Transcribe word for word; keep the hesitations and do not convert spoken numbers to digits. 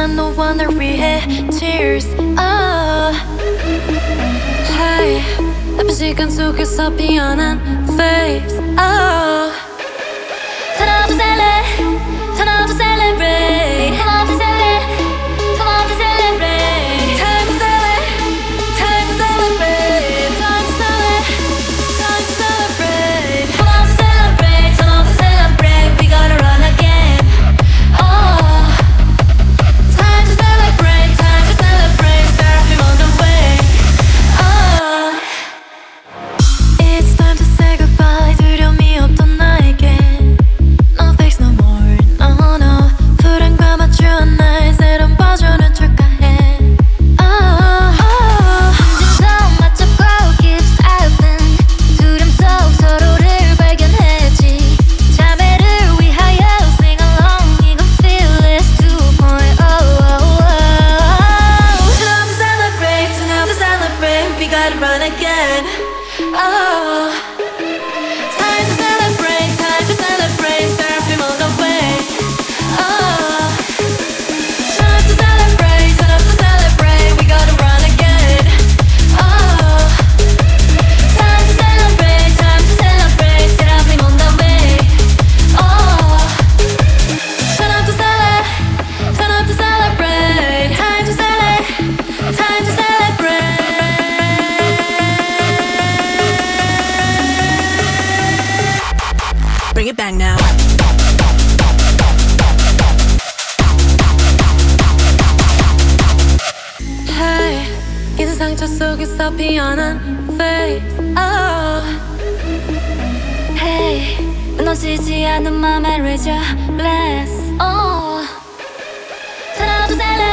난 너와 널 위해 tears. Oh. Hey, 나쁜 시간 속에서 피어난 face. Oh. Turn up the celebrate, turn up the celebrate, turn up the celebrate, turn up the celebrate. Time to celebrate, time to celebrate, time to celebrate, time to celebrate. Turn up the celebrate, turn up the celebrate. We gotta run again. Oh, time to celebrate, time to celebrate. Seraphim on the way. Oh, it's time to say goodbye. 두려움이 없던 나에게. No thanks no more, no no. 불안과 맞추는 날 새로운 버전을 줄까 해. Oh, oh. 심장 맞잡고 keep stepping. 두려움 속 서로를 발견했지. 자매를 위하여 sing along. 이건 fearless two point oh. Turn up to celebrate, turn up to celebrate. We gotta run again. Oh. Time to celebrate, time to celebrate. Seraphim on the way. Oh, turn up to celebrate, turn up to celebrate. We gotta run again. Oh, time to celebrate, time to celebrate. Seraphim on the way. Oh, turn up to celebrate, turn up to celebrate. Time to celebrate, time to celebrate. Bring it back now. Hey, 이제 상처 속에서 피어난 face. Oh, Hey, 무너지지 않는 맘에 raise your glass. oh. Turn up to celebrate.